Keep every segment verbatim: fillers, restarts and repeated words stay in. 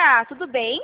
dia, tudo bem?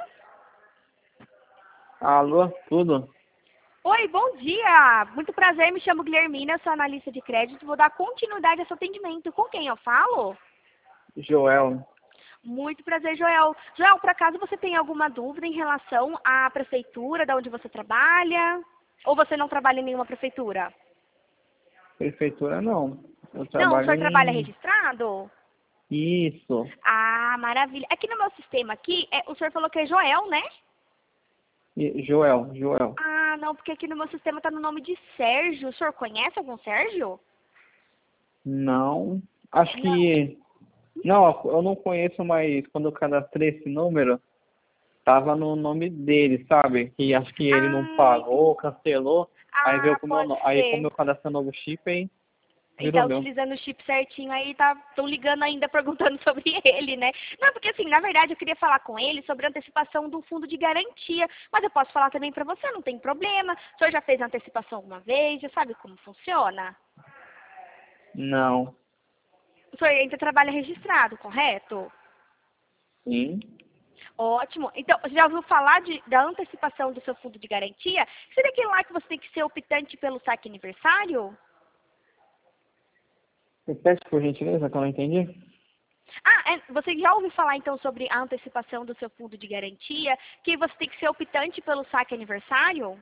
Alô, tudo? Oi, bom dia. Muito prazer, me chamo Guilhermina, sou analista de crédito. Vou dar continuidade a seu atendimento. Com quem eu falo? Joel. Muito prazer, Joel. Joel, por acaso você tem alguma dúvida em relação à prefeitura, da onde você trabalha? Ou você não trabalha em nenhuma prefeitura? Prefeitura não. Eu Não, o trabalho senhor trabalha em. registrado? Isso. Ah, maravilha. Aqui no meu sistema aqui, é, o senhor falou que é Joel, né? E- Joel, Joel. Ah, não, porque aqui no meu sistema tá no nome de Sérgio. O senhor conhece algum Sérgio? Não. Acho Não. que. Não, eu não conheço, mas quando eu cadastrei esse número, tava no nome dele, sabe? Que acho que ele não Ah, pagou, cancelou. Aí veio ah, com o meu pode nome. Aí como ser. eu cadastrei um novo chip, aí E virou tá meu. utilizando o chip certinho aí, tá, estão ligando ainda perguntando sobre ele, né? Não, porque assim, na verdade eu queria falar com ele sobre a antecipação do fundo de garantia, mas eu posso falar também pra você, não tem problema. O senhor já fez antecipação alguma vez, já sabe como funciona? Não. O senhor ainda trabalha registrado, correto? Sim. Ótimo. Então, você já ouviu falar de, da antecipação do seu fundo de garantia? Seria aquele lá que você tem que ser optante pelo saque aniversário? Repete por gentileza, que eu não entendi. Ah, é, você já ouviu falar então sobre a antecipação do seu fundo de garantia, que você tem que ser optante pelo saque aniversário?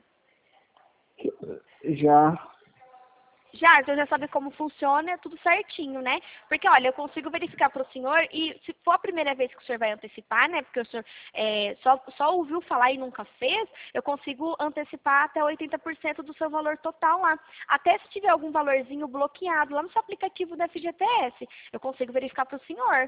Já. Já, então já sabe como funciona, é tudo certinho, né? Porque, olha, eu consigo verificar para o senhor, e se for a primeira vez que o senhor vai antecipar, né? Porque o senhor é, só, só ouviu falar e nunca fez, eu consigo antecipar até oitenta por cento do seu valor total lá. Até se tiver algum valorzinho bloqueado lá no seu aplicativo da F G T S, eu consigo verificar para o senhor.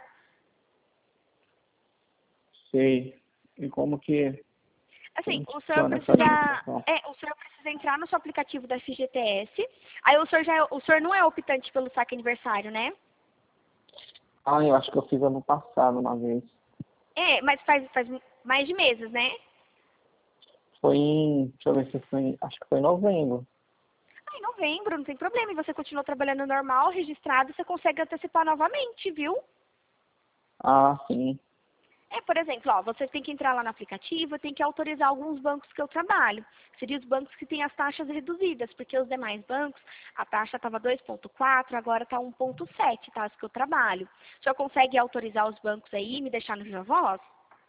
Sei. E como que Assim, o senhor funciona essa precisa, antecipação? é, o senhor precisa entrar no seu aplicativo da F G T S. Aí o senhor já, é- o senhor não é optante pelo saque aniversário, né? Ah, eu acho que eu fiz ano passado uma vez. É, mas faz, faz mais de meses, né? Foi em. Deixa eu ver se foi. em- Acho que foi em novembro. Ah, em novembro, não tem problema. E você continua trabalhando normal, registrado, você consegue antecipar novamente, viu? Ah, sim. É, por exemplo, ó, você tem que entrar lá no aplicativo, tem que autorizar alguns bancos que eu trabalho. Seriam os bancos que têm as taxas reduzidas, porque os demais bancos, a taxa estava dois ponto quatro, agora está um ponto sete, tá? Os que eu trabalho. O senhor consegue autorizar os bancos aí e me deixar no Viva Voz?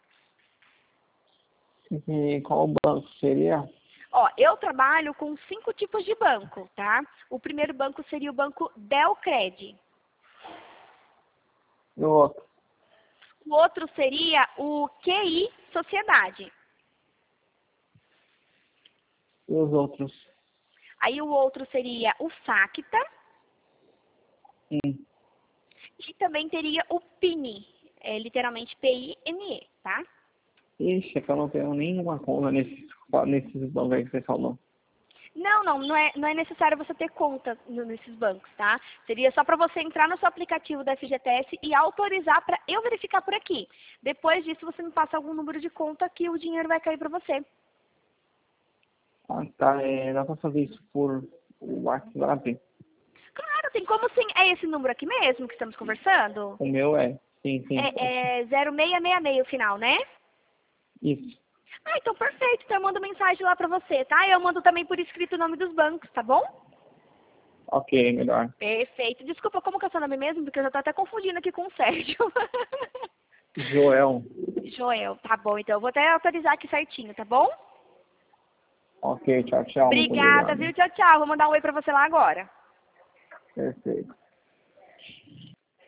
E qual banco seria? Ó, eu trabalho com cinco tipos de banco, tá? O primeiro banco seria o banco Delcred. E o outro? O outro seria o Q I Sociedade. E os outros? Aí o outro seria o Facta Hum. e também teria o Pini, é literalmente P I N E, tá? Ixi, é que eu não tenho nenhuma conta nesses, nesses bancos aí que você falou. Não, não, não é, não é necessário você ter conta no- nesses bancos, tá? Seria só para você entrar no seu aplicativo da F G T S e autorizar para eu verificar por aqui. Depois disso, você me passa algum número de conta que o dinheiro vai cair para você. Ah, tá. É, dá pra fazer isso por WhatsApp? Claro, tem como sim. É esse número aqui mesmo que estamos conversando? O meu é. Sim, sim, pode. É, é zero seis seis seis o final, né? Isso. Ah, então perfeito. Então eu mando mensagem lá pra você, tá? Eu mando também por escrito o nome dos bancos, tá bom? Ok, melhor. Perfeito. Desculpa, como que é o seu nome mesmo? Porque eu já tô até confundindo aqui com o Sérgio. Joel. Joel, tá bom. Então eu vou até autorizar aqui certinho, tá bom? Ok, tchau, tchau. Muito Obrigada, obrigado. viu? Tchau, tchau. Vou mandar um oi pra você lá agora. Perfeito.